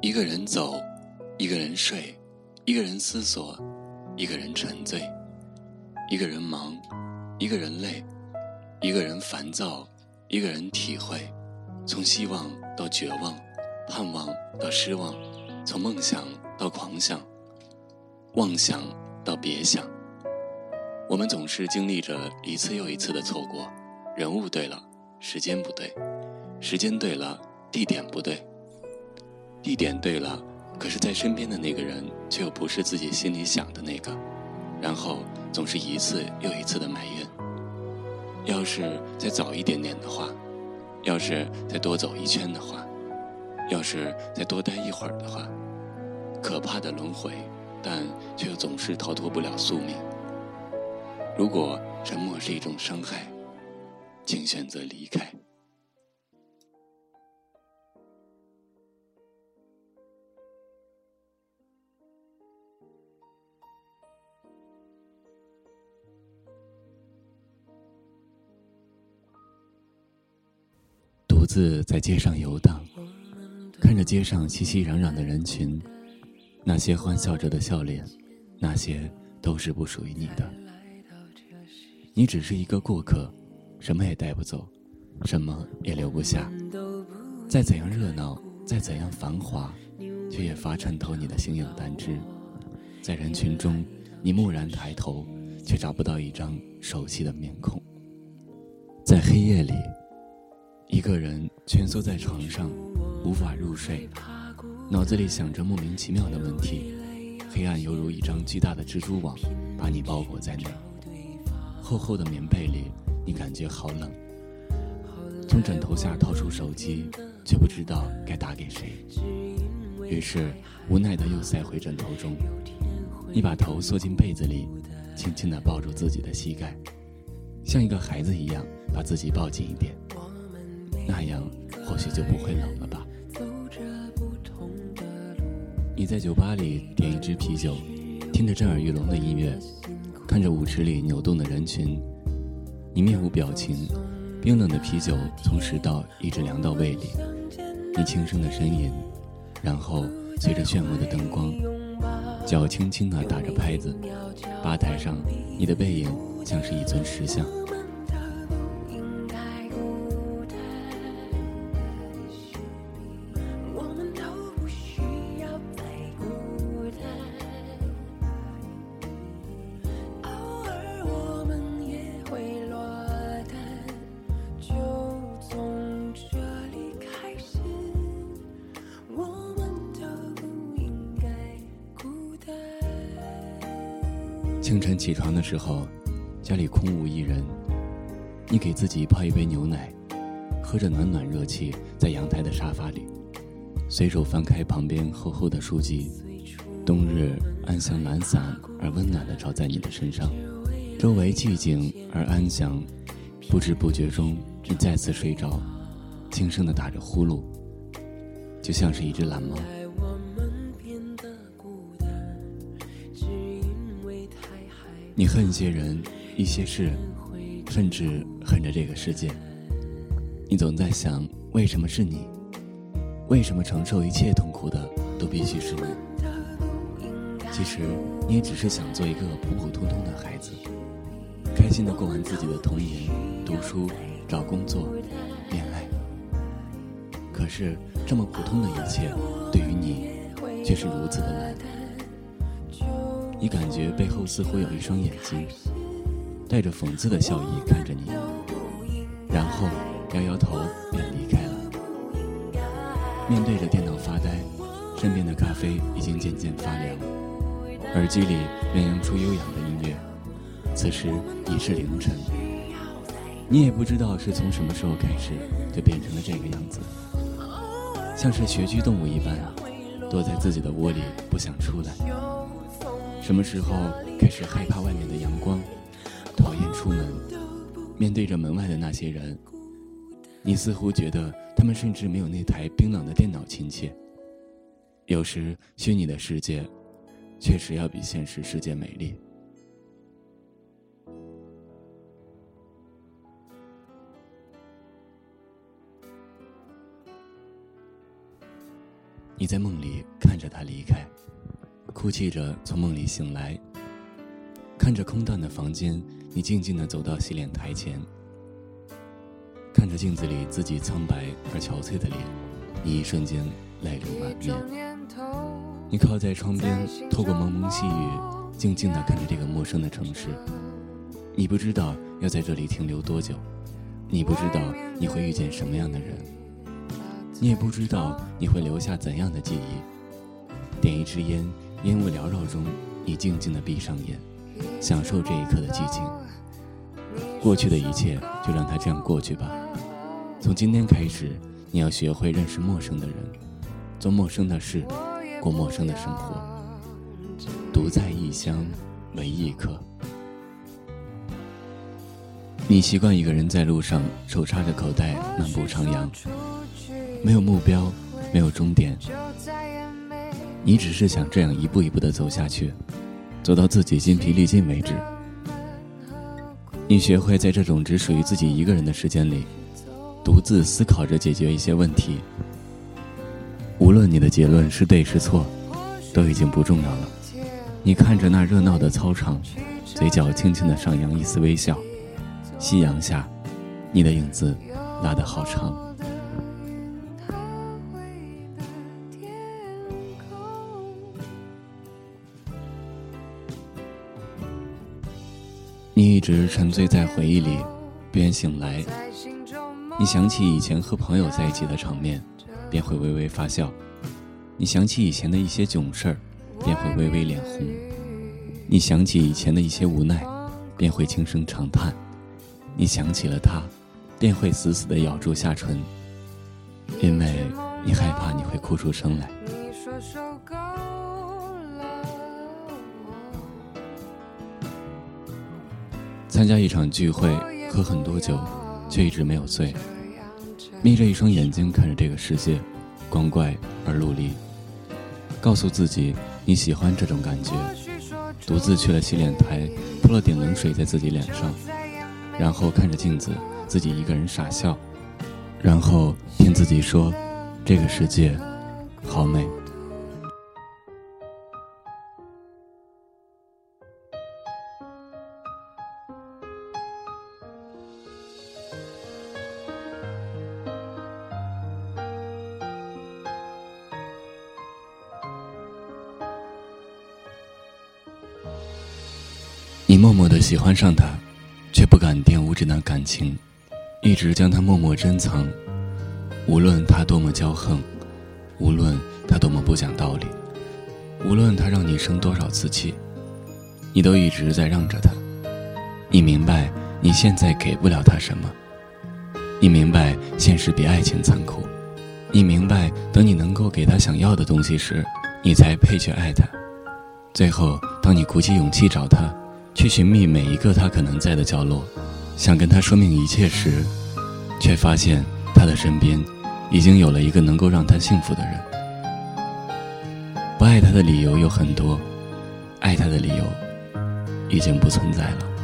一个人走，一个人睡，一个人思索，一个人沉醉，一个人忙，一个人累，一个人烦躁，一个人体会，从希望到绝望，盼望到失望，从梦想到狂想，妄想到别想。我们总是经历着一次又一次的错过，人物对了，时间不对，时间对了，地点不对，地点对了，可是在身边的那个人却又不是自己心里想的那个，然后总是一次又一次的埋怨。要是再早一点点的话，要是再多走一圈的话，要是再多待一会儿的话，可怕的轮回，但却又总是逃脱不了宿命。如果沉默是一种伤害，请选择离开。独自在街上游荡，看着街上熙熙攘攘的人群，那些欢笑着的笑脸，那些都是不属于你的。你只是一个过客，什么也带不走，什么也留不下。再怎样热闹，再怎样繁华，却也乏衬透你的形影单只。在人群中，你蓦然抬头，却找不到一张熟悉的面孔。在黑夜里，一个人蜷缩在床上，无法入睡，脑子里想着莫名其妙的问题，黑暗犹如一张巨大的蜘蛛网，把你包裹在内。厚厚的棉被里，你感觉好冷，从枕头下掏出手机，却不知道该打给谁，于是无奈地又塞回枕头中。你把头缩进被子里，轻轻地抱住自己的膝盖，像一个孩子一样把自己抱紧一点，那样或许就不会冷了吧。你在酒吧里点一支啤酒，听着震耳欲聋的音乐，看着舞池里扭动的人群，你面无表情，冰冷的啤酒从食道一直凉到胃里，你轻声的呻吟，然后随着漩涡的灯光，脚轻轻地打着拍子，吧台上你的背影像是一尊石像。清晨起床的时候，家里空无一人，你给自己泡一杯牛奶，喝着暖暖热气，在阳台的沙发里，随手翻开旁边厚厚的书籍，冬日暗香懒散而温暖地照在你的身上，周围寂静而安详，不知不觉中你再次睡着，轻声地打着呼噜，就像是一只懒猫。你恨一些人，一些事，甚至恨着这个世界。你总在想，为什么是你？为什么承受一切痛苦的都必须是你？其实你也只是想做一个普普通通的孩子，开心地过完自己的童年，读书、找工作、恋爱。可是这么普通的一切，对于你却是如此的难。你感觉背后似乎有一双眼睛，带着讽刺的笑意看着你，然后摇摇头便离开了。面对着电脑发呆，身边的咖啡已经渐渐发凉，耳机里鸳鸯出悠扬的音乐。此时已是凌晨，你也不知道是从什么时候开始就变成了这个样子，像是学居动物一般，躲在自己的窝里不想出来。什么时候开始害怕外面的阳光，讨厌出门，面对着门外的那些人，你似乎觉得他们甚至没有那台冰冷的电脑亲切。有时虚拟的世界确实要比现实世界美丽。 你在梦里看着他离开，哭泣着从梦里醒来，看着空荡的房间，你静静地走到洗脸台前，看着镜子里自己苍白而憔悴的脸，你一瞬间泪流满面。你靠在窗边，透过蒙蒙细雨，静静地看着这个陌生的城市。你不知道要在这里停留多久，你不知道你会遇见什么样的人，你也不知道你会留下怎样的记忆。点一支烟，烟雾缭绕中，你静静地闭上眼，享受这一刻的寂静。过去的一切就让它这样过去吧。从今天开始，你要学会认识陌生的人，做陌生的事，过陌生的生活。独在异乡为异客。你习惯一个人在路上手插着口袋漫步徜徉，没有目标，没有终点，你只是想这样一步一步地走下去，走到自己筋疲力尽为止。你学会在这种只属于自己一个人的时间里，独自思考着解决一些问题。无论你的结论是对是错，都已经不重要了。你看着那热闹的操场，嘴角轻轻地上扬一丝微笑。夕阳下，你的影子拉得好长。你一直沉醉在回忆里，不愿醒来。你想起以前和朋友在一起的场面，便会微微发笑。你想起以前的一些囧事儿，便会微微脸红。你想起以前的一些无奈，便会轻声长叹。你想起了他，便会死死地咬住下唇，因为你害怕你会哭出声来。参加一场聚会，喝很多酒，却一直没有醉，眯着一双眼睛看着这个世界，光怪而陆离。告诉自己你喜欢这种感觉，独自去了洗脸台，泼了点冷水在自己脸上，然后看着镜子，自己一个人傻笑，然后听自己说，这个世界好美。你默默地喜欢上他，却不敢玷污这段感情，一直将它默默珍藏。无论他多么骄横，无论他多么不讲道理，无论他让你生多少次气，你都一直在让着他。你明白你现在给不了他什么，你明白现实比爱情残酷，你明白等你能够给他想要的东西时，你才配去爱他。最后当你鼓起勇气找他，去寻觅每一个他可能在的角落，想跟他说明一切时，却发现他的身边已经有了一个能够让他幸福的人。不爱他的理由有很多，爱他的理由已经不存在了。